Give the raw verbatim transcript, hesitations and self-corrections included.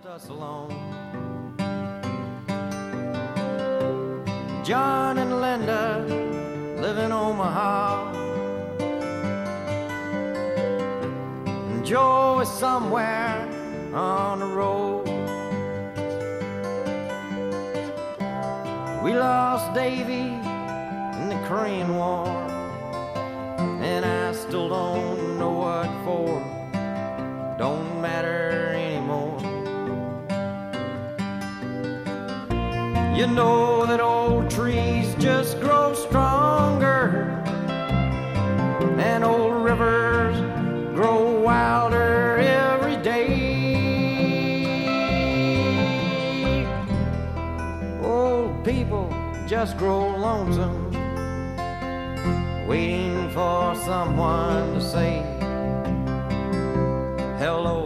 us alone. John and Linda live in Omaha, and Joe is somewhere on the road. We lost Davy in the Korean War, and I still don't know what for. Don't matter anymore. You know that old trees just grow stronger, and old rivers grow wilder every day. Old people just grow lonesome, waiting for someone to say hello.